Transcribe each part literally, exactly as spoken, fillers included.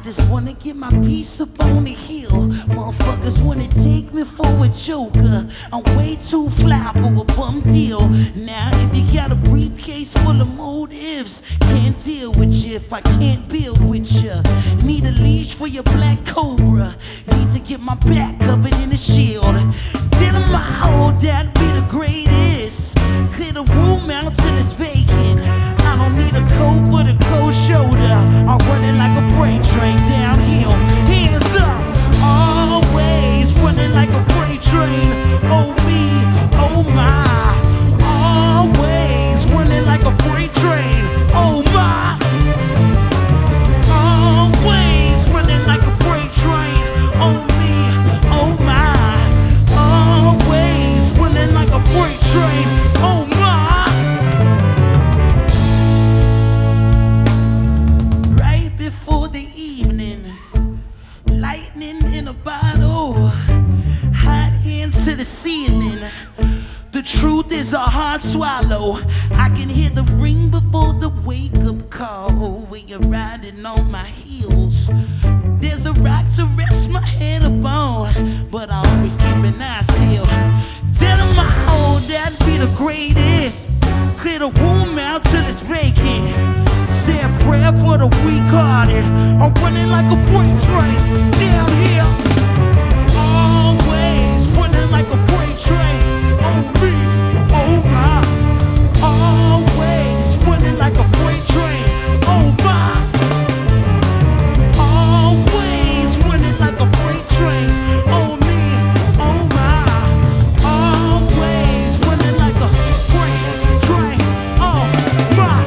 just wanna get my piece up on the hill. Motherfuckers wanna take me for a joker. I'm way too fly for a bum deal. Now if you got a briefcase full of motives, can't deal with you if I can't build with you. Need a leash for your black cobra. Need to get my back covered in a shield. Tell them my old dad be the greatest. Clear the room out till it's vacant. I don't need a coat for the cold shoulder. I'm running like a freight train downhill. Hands up, always running like a freight train. Oh me, oh my. Always running like a freight train. Oh my. Always running like a freight train. Oh me, oh my. Always running like a freight train. Oh my. Before the evening, lightning in a bottle, hot hands to the ceiling. The truth is a hard swallow. I can hear the ring before the wake-up call. When you're riding on my heels, there's a rock to rest my head upon, but I always keep an eye sealed. Tell them my old dad be the greatest. Clear the room out till it's vacant. Say a prayer for the weak-hearted. I'm running like a freight train down here. Always running like a freight train. Oh me, oh my. Always running like a freight train. Oh my. Always running like a freight train. Oh me, oh my. Always running like a freight train. Oh my.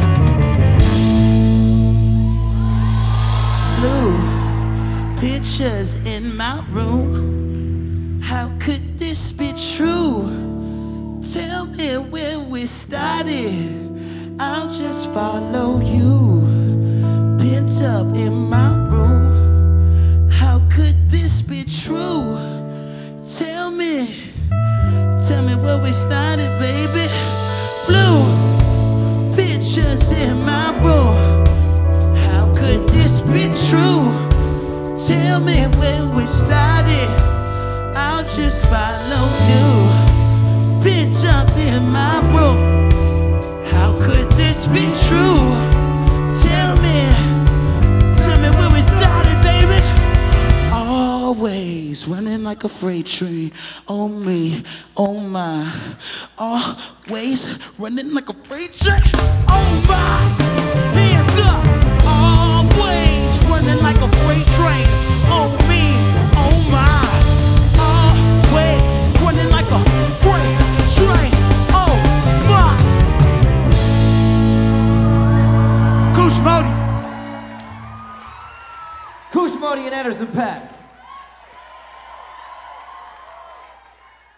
Pictures in my room. How could this be true? Tell me where we started. I'll just follow you. Pent up in my room. How could this be true? Tell me, tell me where we started, baby. Blue pictures in my room. How could this be true? Tell me where we started. I'll just follow you. Bitch up in my room. How could this be true? Tell me, tell me where we started, baby. Always running like a freight train. Oh me, oh my. Always running like a freight train. Oh my. Hands up. Always running like a freight train. Oh me, oh my. Always running like a freight train. Oh my. Kush Modi. Kush Modi and Anderson .Paak.